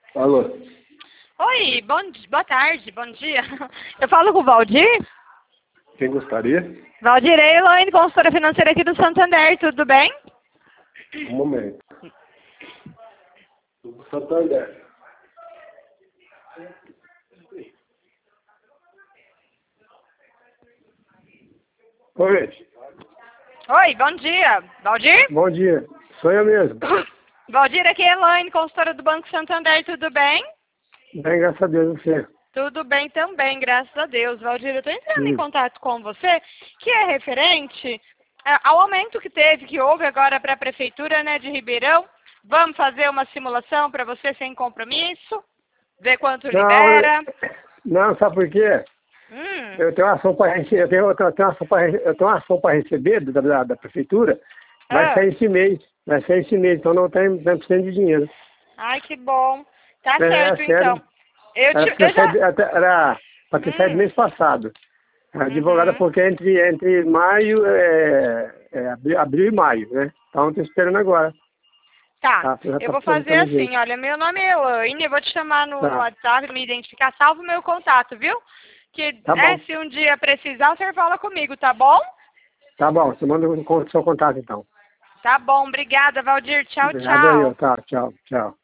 Alô? Oi, boa tarde, bom dia. Eu falo com o Valdir? Quem gostaria? Valdir, é Elaine, consultora financeira aqui do Santander, tudo bem? Um momento. Do Santander. Oi. Oi, bom dia. Valdir? Bom dia. Sou eu mesmo. Valdir, aqui é Elaine, consultora do Banco Santander, tudo bem? Bem, graças a Deus, você. Tudo bem também, graças a Deus. Valdir, eu estou entrando em Sim. contato com você, que é referente ao aumento que houve agora para a Prefeitura, né, de Ribeirão. Vamos fazer uma simulação para você sem compromisso? Ver quanto libera? Não, sabe por quê? Eu tenho uma ação para receber, eu tenho uma ação para receber da prefeitura, vai sair esse mês. Vai sair esse mês, então não tem precisando de dinheiro. Ai, que bom. Tá certo, Sério. então. Era para ter saído mês passado. A advogada falou que entre maio, abril e maio, né? Então estou esperando agora. Tá, eu vou fazer assim, olha, meu nome é Elaine, eu vou te chamar no WhatsApp, me identificar, salva o meu contato, viu? Que se um dia precisar, você fala comigo, tá bom? Tá bom, você manda o seu contato então. Tá bom, obrigada, Valdir, tchau, Obrigado aí, tchau. tá, tchau, tchau.